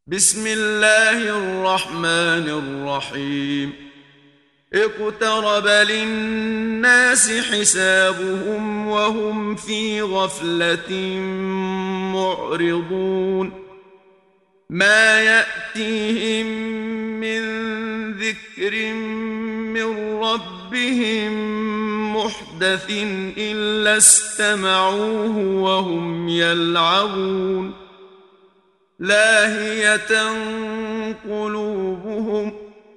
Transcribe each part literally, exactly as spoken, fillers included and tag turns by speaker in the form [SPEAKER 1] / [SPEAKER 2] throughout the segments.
[SPEAKER 1] بسم الله الرحمن الرحيم اقترب للناس حسابهم وهم في غفلة معرضون ما يأتيهم من ذكر من ربهم محدث إلا استمعوه وهم يلعبون لاهية قلوبهم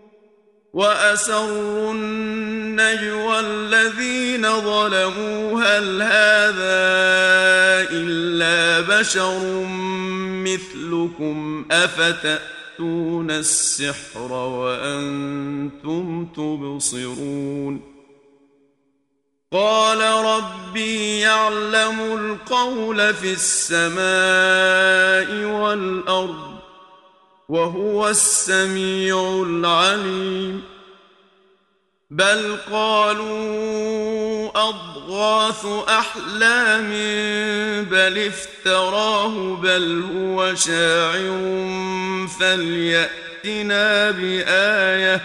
[SPEAKER 1] وأسروا النجوى الذين ظلموا هل هذا إلا بشر مثلكم أفتأتون السحر وأنتم تبصرون قال ربي يعلم القول في السماء والأرض وهو السميع العليم بل قالوا أضغاث أحلام بل افتراه بل هو شاعر فليأتنا بآية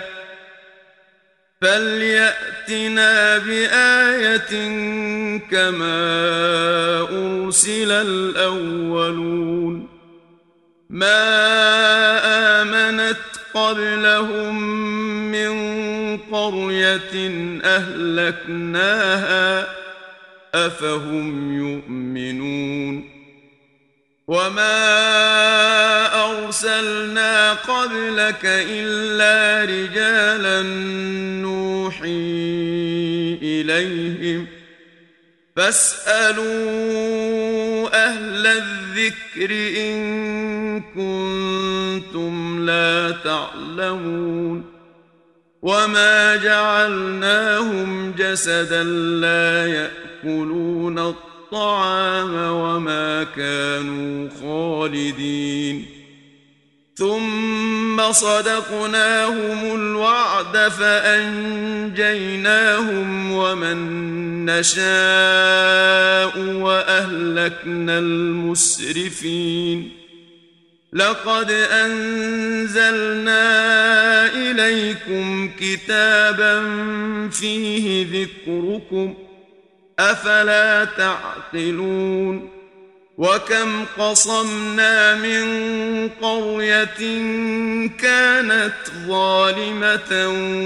[SPEAKER 1] فليأتنا بآية كما أرسل الأولون ما آمنت قبلهم من قرية أهلكناها أفهم يؤمنون وما أرسلنا قبلك إلا رجالا نوحي إليهم فاسألوا أهل الذكر إن كنتم لا تعلمون وما جعلناهم جسدا لا يأكلون الطعام وما كانوا خالدين ثم صدقناهم الوعد فأنجيناهم ومن نشاء وأهلكنا المسرفين لقد أنزلنا إليكم كتابا فيه ذكركم أفلا تعقلون وكم قصمنا من قرية كانت ظالمة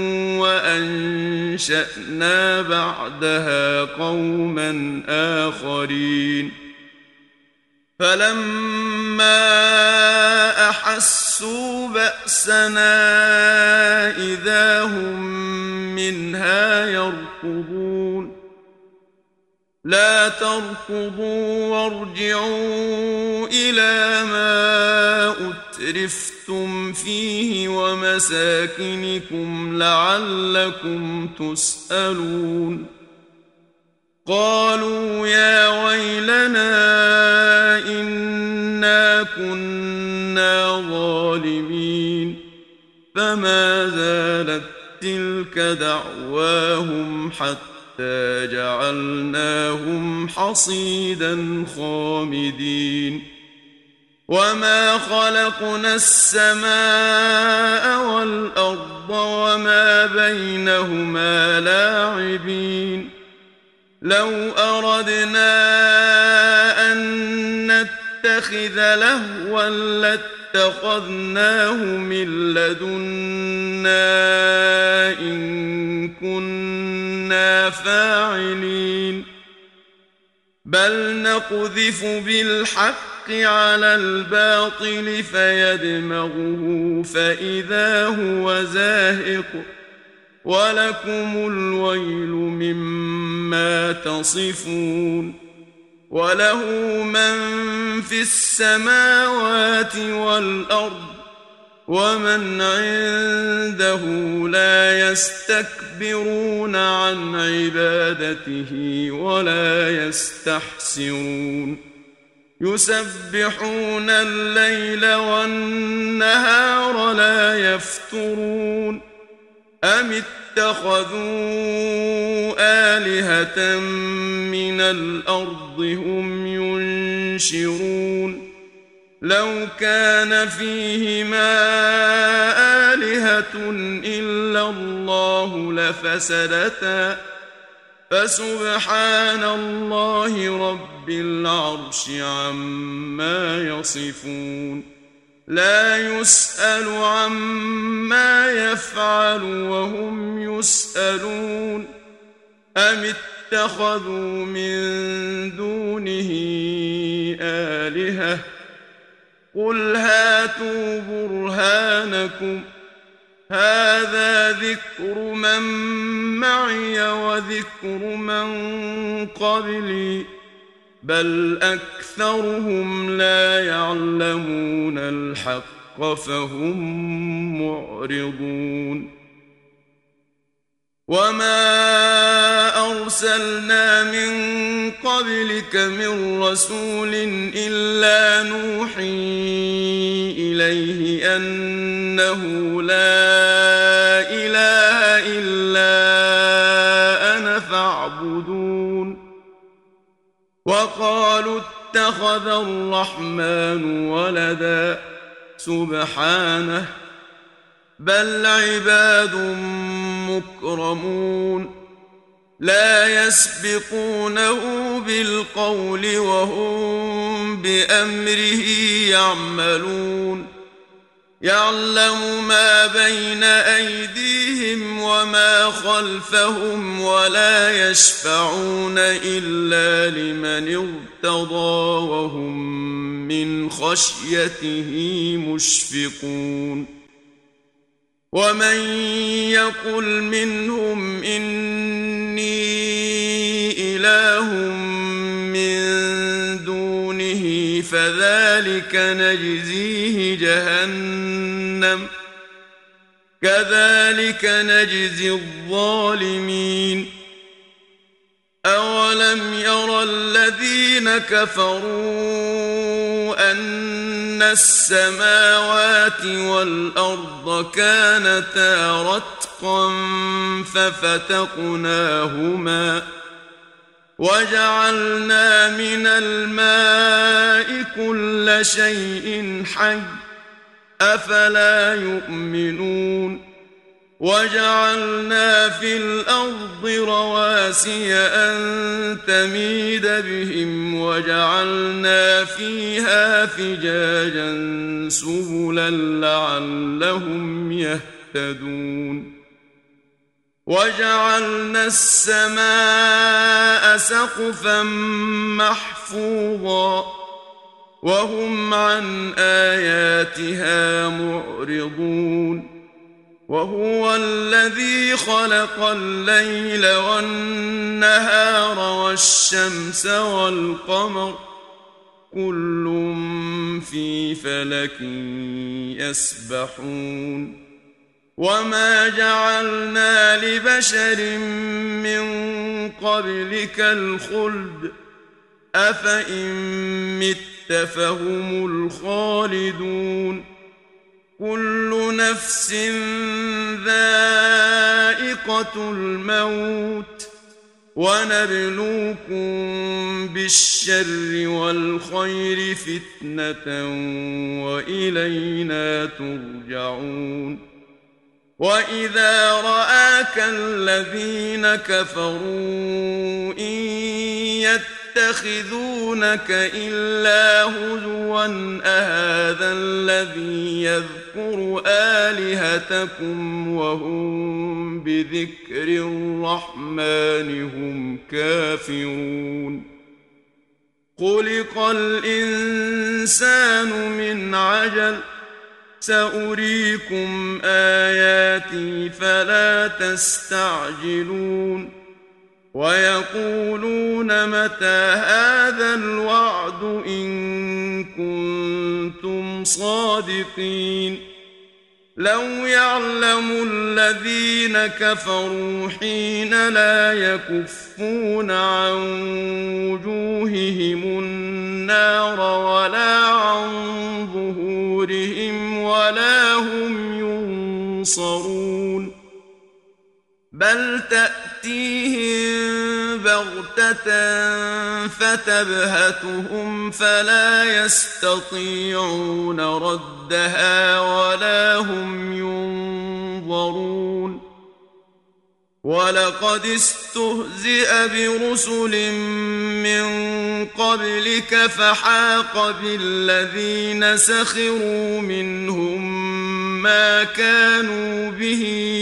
[SPEAKER 1] وأنشأنا بعدها قوما آخرين فلما أحسوا بأسنا إذا هم منها يركضون لا تركضوا وارجعوا إلى ما أترفتم فيه ومساكنكم لعلكم تسألون قالوا يا ويلنا إنا كنا ظالمين فما زالت تلك دعواهم حتى جعلناهم حصيدا خامدين وما خلقنا السماء والأرض وما بينهما لاعبين لو أردنا أن نتخذ لهوا لاتخذناه من لدنا إن كنا فاعلين بل نقذف بالحق على الباطل فيدمغه فإذا هو زاهق ولكم الويل مما تصفون وله من في السماوات والأرض ومن عنده لا يستكبرون عن عبادته ولا يستحسرون يسبحون الليل والنهار لا يفترون أم اتخذوا آلهة من الأرض هم ينشرون لو كان فيهما آلهة إلا الله لفسدتا فسبحان الله رب العرش عما يصفون لا يسأل عما يفعل وهم يسألون أم اتخذوا من دونه آلهة قل هاتوا برهانكم هذا ذكر من معي وذكر من قبلي بل أكثرهم لا يعلمون الحق فهم معرضون وما أرسلنا من قبلك من رسول إلا نوحي إليه أنه لا إله إلا أنا فاعبدون وقالوا اتخذ الرحمن ولدا سبحانه بل عباد مكرمون لا يسبقونه بالقول وهم بأمره يعملون يعلم ما بين أيديهم وما خلفهم ولا يشفعون إلا لمن ارتضى وهم من خشيته مشفقون ومن يقل منهم إني إله من دونه فذلك نجزيه جهنم كذلك نجزي الظالمين أولم يرى الذين كفروا أن السماوات والأرض كانتا رتقا ففتقناهما وجعلنا من الماء كل شيء حي أفلا يؤمنون وجعلنا في الأرض رواسي أن تميد بهم وجعلنا فيها فجاجا سبلا لعلهم يهتدون وجعلنا السماء سقفا محفوظا وهم عن آياتها معرضون وهو الذي خلق الليل والنهار والشمس والقمر كل في فلك يسبحون وما جعلنا لبشر من قبلك الخلد أفإن مت فهم الخالدون كل نفس ذائقة الموت ونبلوكم بالشر والخير فتنة وإلينا ترجعون وإذا رآك الذين كفروا إن يتخذونك إلا هزوا أهذا الذي يذكر آلهتكم وهم بذكر الرحمن هم كافرون خلق الإنسان من عجل سأريكم آياتي فلا تستعجلون ويقولون متى هذا الوعد إن كنتم صادقين لو يعلم الذين كفروا حين لا يكفون عن وجوههم النار ولا عن ظهورهم ولا هم ينصرون بل تأتيهم بغتة فتبهتهم فلا يستطيعون ردها ولا هم ينظرون ولقد استهزئ برسل من قبلك فحاق بالذين سخروا منهم ما كانوا به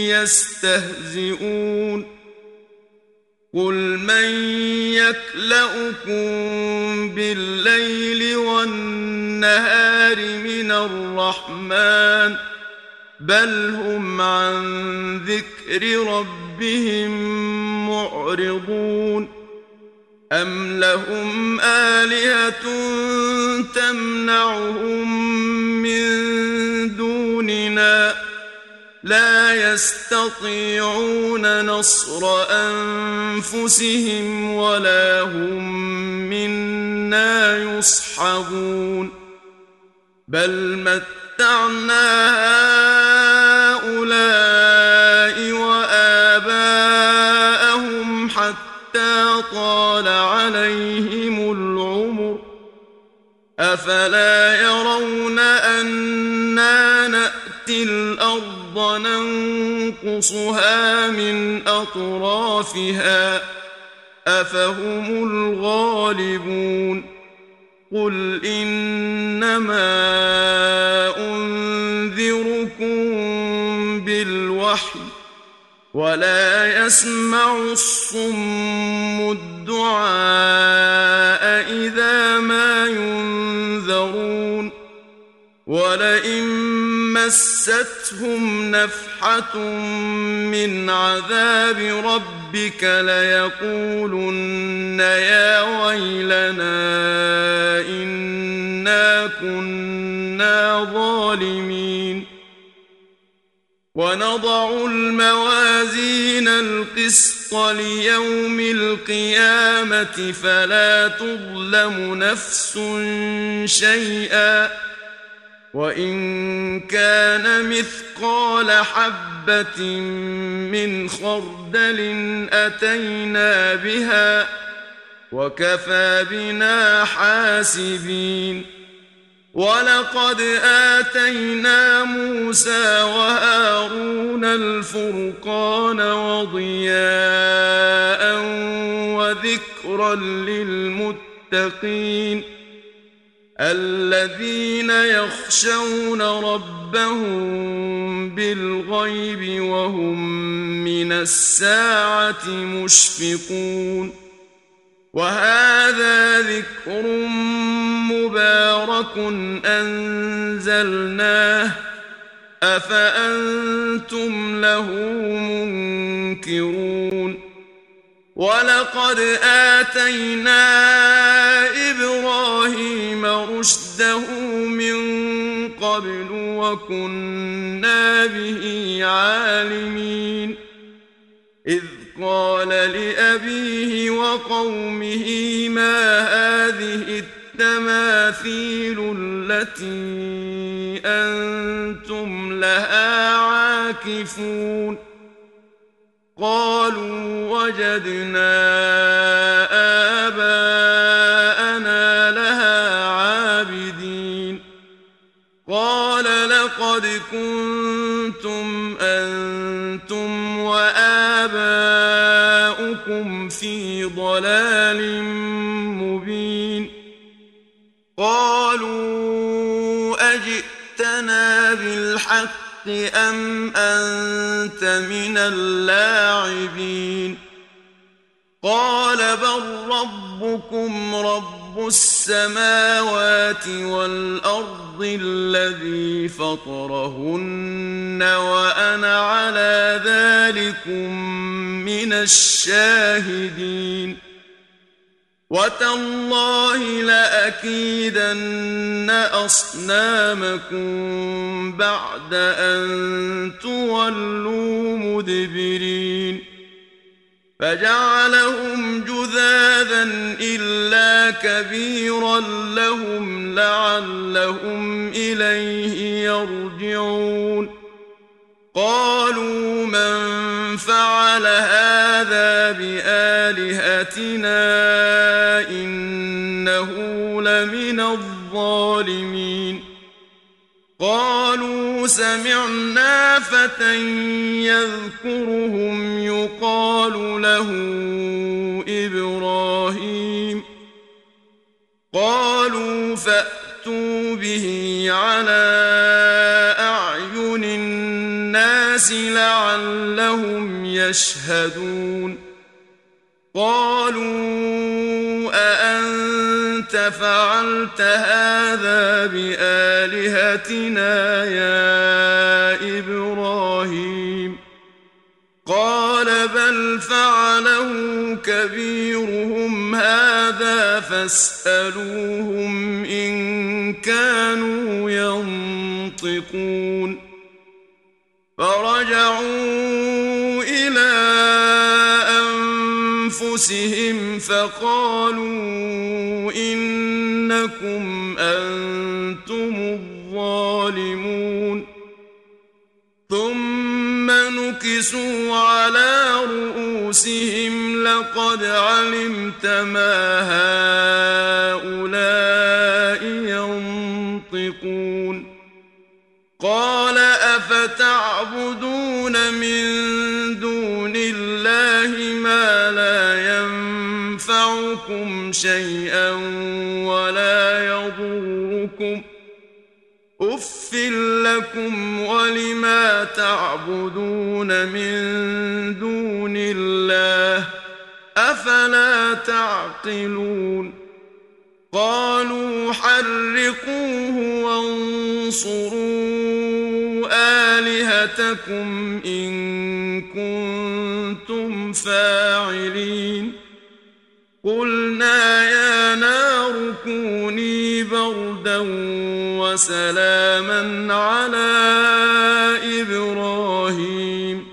[SPEAKER 1] يستهزئون قل من يكلؤكم بالليل والنهار من الرحمن بل هم عن ذكر ربهم معرضون أم لهم آلهة تمنعهم من دوننا لا يستطيعون نصر أنفسهم ولا هم منا يصحبون بل متعنا هؤلاء وآباءهم حتى طال عليهم العمر أفلا يرون أنا نأتي الأرض ننقصها من أطرافها أفهم الغالبون قل إنما أنذركم بالوحي ولا يسمع الصم الدعاء إذا ما ينذرون ولئن مستهم نفحة من عذاب ربك ليقولن يا ويلنا إنا كنا ظالمين ونضع الموازين القسط ليوم القيامة فلا تظلم نفس شيئا وإن كان مثقال حبة من خردل أتينا بها وكفى بنا حاسبين ولقد آتينا موسى وهارون الفرقان وضياء وذكرا للمتقين الذين يخشون ربهم بالغيب وهم من الساعة مشفقون وهذا ذكر مبارك أنزلناه أفأنتم له منكرون ولقد آتينا إبراهيم رشده من قبل وكنا به عالمين إذ قال لأبيه وقومه ما هذه التماثيل التي أنتم لها عاكفون قالوا وجدنا آباءنا لها عابدين قال لقد كنتم أنتم وآباؤكم في ضلال مبين قالوا أجئتنا بالحق أم أنت من اللاعبين قال بل ربكم رب السماوات والأرض الذي فطرهن وأنا على ذلكم من الشاهدين وتالله لأكيدن أصنامكم بعد أن تولوا مدبرين فجعلهم جذاذا إلا كبيرا لهم لعلهم إليه يرجعون قالوا من فعل هذا بآلهتنا إنه لمن الظالمين قالوا سمعنا فتى يذكرهم يقال له إبراهيم قالوا فأتوا به على أعين الناس لعلهم يشهدون قالوا أأنت فعلت هذا بآلهتنا يا إبراهيم قال بل فعله كبيرهم هذا فاسألوهم إن كانوا ينطقون فرجعوا إلى أنفسهم فقالوا إنكم أنتم الظالمون ثم نكسوا على رؤوسهم لقد علمت ما هؤلاء ينطقون قال أفتعبدون من دون الله ما لا ينفعكم شيئا ولا يضركم أف لكم ولما تعبدون من دون الله أفلا تعقلون قالوا حرقوه وانصروا آلهتكم إن كنتم فاعلين قلنا يا نار كوني بردا وسلاما على إبراهيم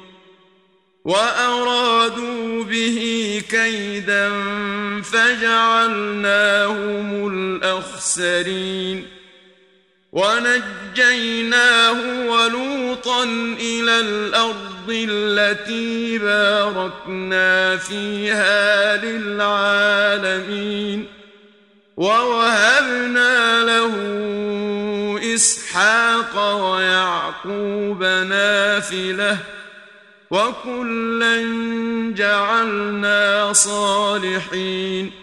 [SPEAKER 1] وأرادوا به كيدا فجعلناهم الأخسرين ونجيناه ولوطا إلى الأرض التي باركنا فيها للعالمين ووهبنا له إسحاق ويعقوب نافلة وكلا جعلنا صالحين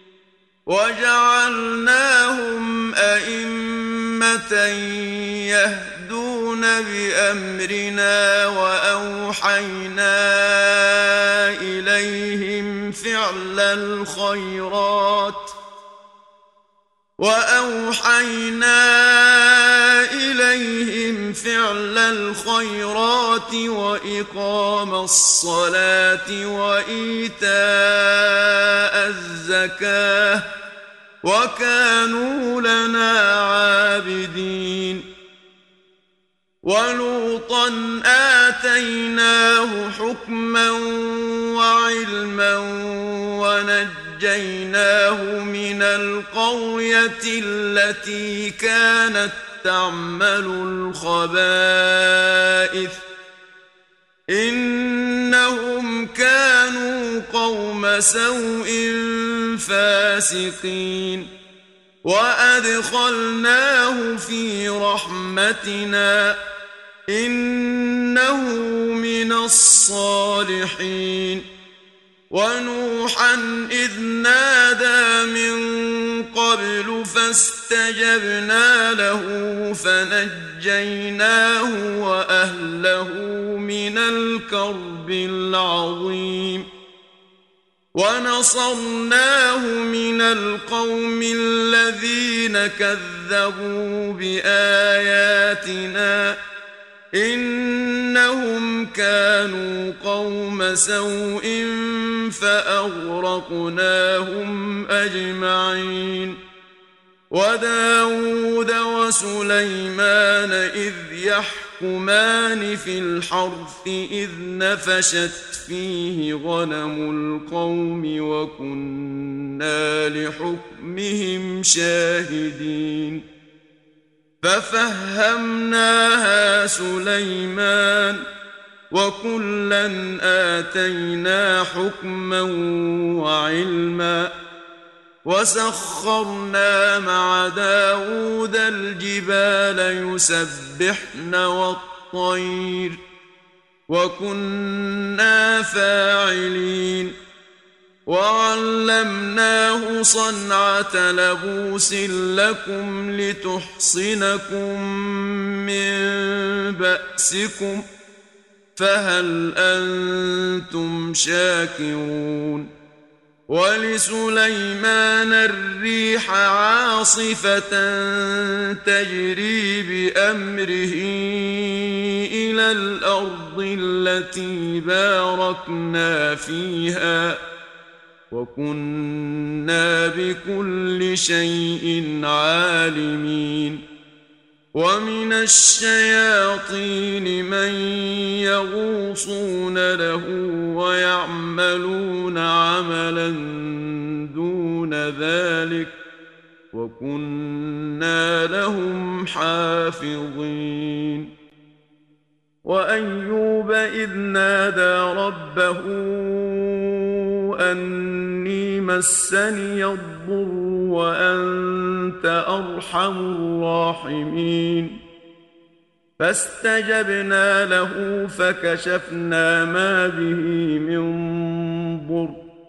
[SPEAKER 1] وجعلناهم أئمة يهدون بأمرنا وأوحينا إليهم فعل الخيرات وأوحينا إليهم فعل الخيرات وإقام الصلاة وإيتاء الزكاة وكانوا لنا عابدين ولوطا آتيناه حكما وعلما ونجيناه من القرية التي كانت تعمل الخبائث إنهم كانوا قوم سوء فاسقين وأدخلناه في رحمتنا إنه من الصالحين ونوحا إذ نادى من قبل فاستجبنا له فنجيناه وأهله من الكرب العظيم ونصرناه من القوم الذين كذبوا بآياتنا إنهم كانوا قوم سوء فأغرقناهم أجمعين وداود وسليمان إذ يحكمان في الحرث إذ نفشت فيه غنم القوم وكنا لحكمهم شاهدين ففهمناها سليمان وكلا آتينا حكما وعلما وسخرنا مع داود الجبال يسبحن والطير وكنا فاعلين وعلمناه صنعة لبوس لكم لتحصنكم من بأسكم فهل أنتم شاكرون ولسليمان الريح عاصفة تجري بأمره إلى الأرض التي باركنا فيها وكنا بكل شيء عالمين ومن الشياطين من يغوصون له ويعملون عملا دون ذلك وكنا لهم حافظين وأيوب إذ نادى ربه أني مسني الضر وأنت أرحم الراحمين فاستجبنا له فكشفنا ما به من ضر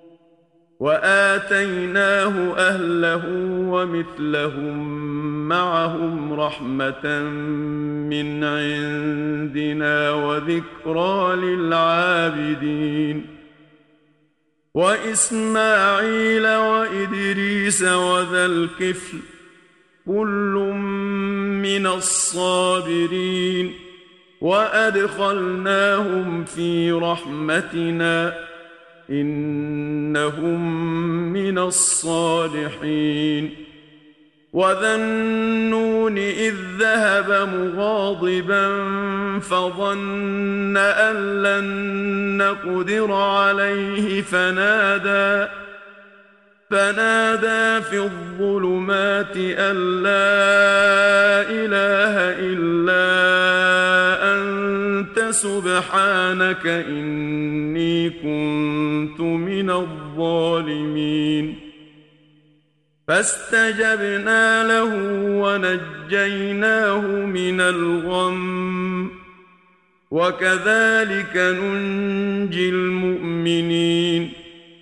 [SPEAKER 1] وآتيناه أهله ومثلهم معهم رحمة من عندنا وذكرى للعابدين وإسماعيل وإدريس وذا الكفل كل من الصابرين وأدخلناهم في رحمتنا إنهم من الصالحين وذا النون إذ ذهب مغاضبا فظن أن لن نقدر عليه فنادى فنادى في الظلمات أن لا إله إلا أنت سبحانك إني كنت من الظالمين فاستجبنا له ونجيناه من الغم وكذلك ننجي المؤمنين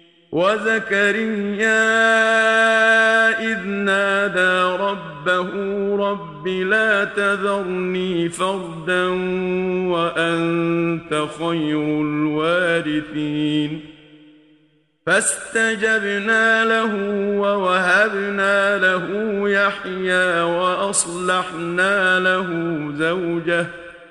[SPEAKER 1] وزكريا إذ نادى ربه رب لا تذرني فردا وأنت خير الوارثين فاستجبنا له ووهبنا له يحيى وأصلحنا له زوجه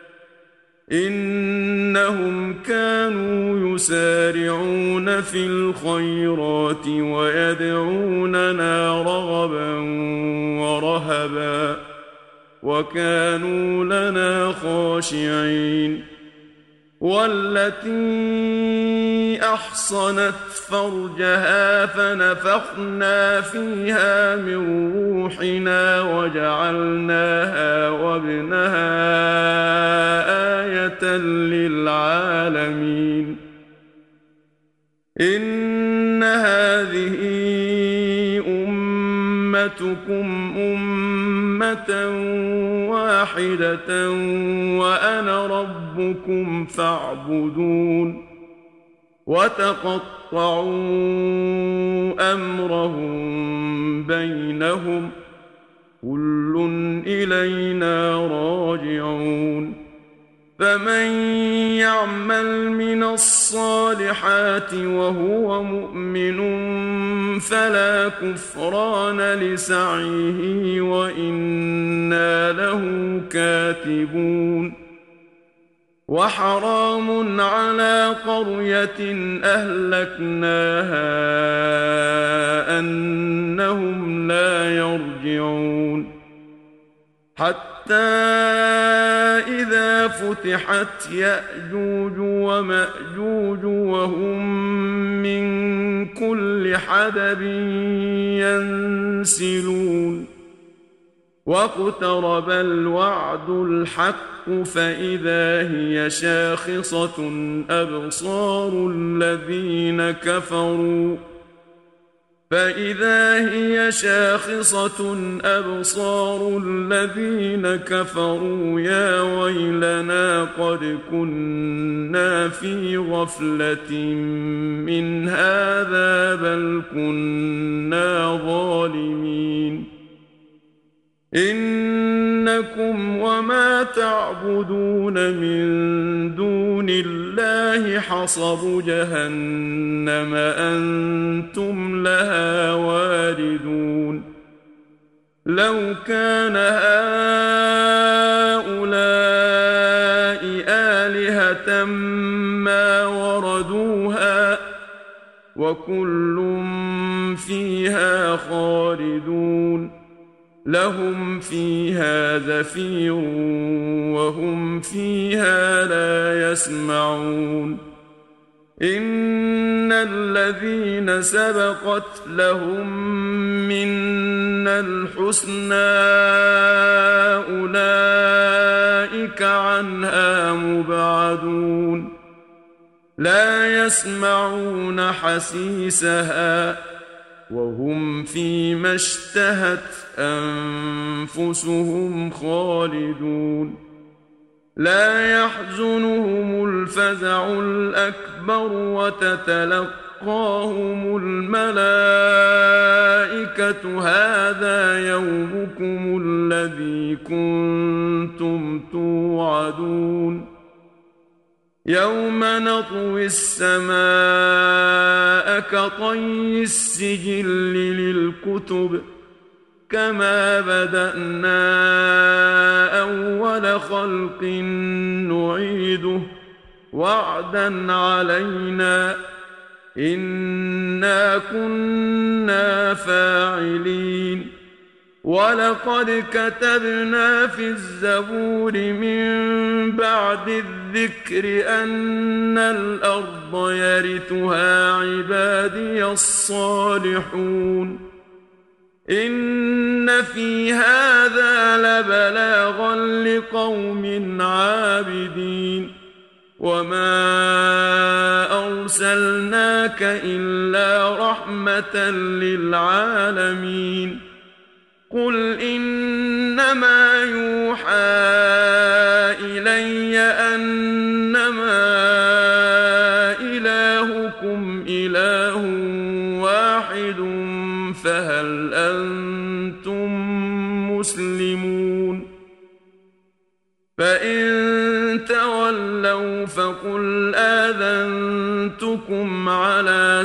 [SPEAKER 1] إنهم كانوا يسارعون في الخيرات ويدعوننا رغبا ورهبا وكانوا لنا خاشعين والتي أحصنت فرجها فنفخنا فيها من روحنا وجعلناها وابنها آية للعالمين إن هذه أمتكم أمة واحدة وأنا ربكم فاعبدون وتقطعوا أمرهم بينهم كل إلينا راجعون فمن يعمل من الصالحات وهو مؤمن فلا كفران لسعيه وإنا له كاتبون وحرام على قرية أهلكناها أنهم لا يرجعون حتى إذا فتحت يأجوج ومأجوج وهم من كل حدب ينسلون واقترب الوعد الحق فإذا هي شاخصة أبصار الذين كفروا فإذا هي شاخصة أبصار الذين كفروا يا ويلنا قد كنا في غفلة من هذا بل كنا ظالمين إنكم وما تعبدون من دون الله حصب جهنم أنتم لها واردون لو كان هؤلاء آلهة ما وردوها وكل فيها خالدون لهم فيها زفير وهم فيها لا يسمعون إن الذين سبقت لهم منا الحسنى أولئك عنها مبعدون لا يسمعون حسيسها وهم فيما اشتهت أنفسهم خالدون لا يحزنهم الفزع الأكبر وتتلقاهم الملائكة هذا يومكم الذي كنتم توعدون يوم نطوي السماء كطي السجل للكتب كما بدأنا أول خلق نعيده وعدا علينا إنا كنا فاعلين ولقد كتبنا في الزبور من بعد الذكر أن الأرض يرثها عبادي الصالحون إن في هذا لبلاغا لقوم عابدين وما أرسلناك إلا رحمة للعالمين قل إنما يوحى إلي أنما إلهكم إله واحد فهل أنتم مسلمون فإن تولوا فقل آذنتكم على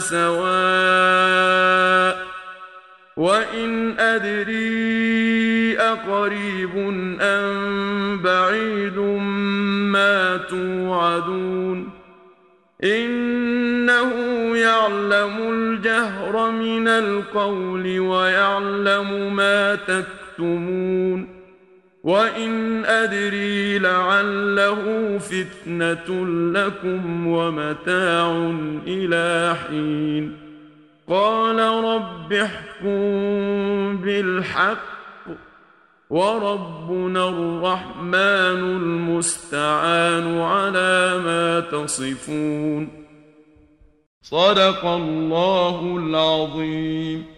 [SPEAKER 1] سواء وإن أدري أقريب أم بعيد ما توعدون إنه يعلم الجهر من القول ويعلم ما تكتمون وإن أدري لعله فتنة لكم ومتاع إلى حين قال رب احكم بالحق وربنا الرحمن المستعان على ما تصفون صدق الله العظيم.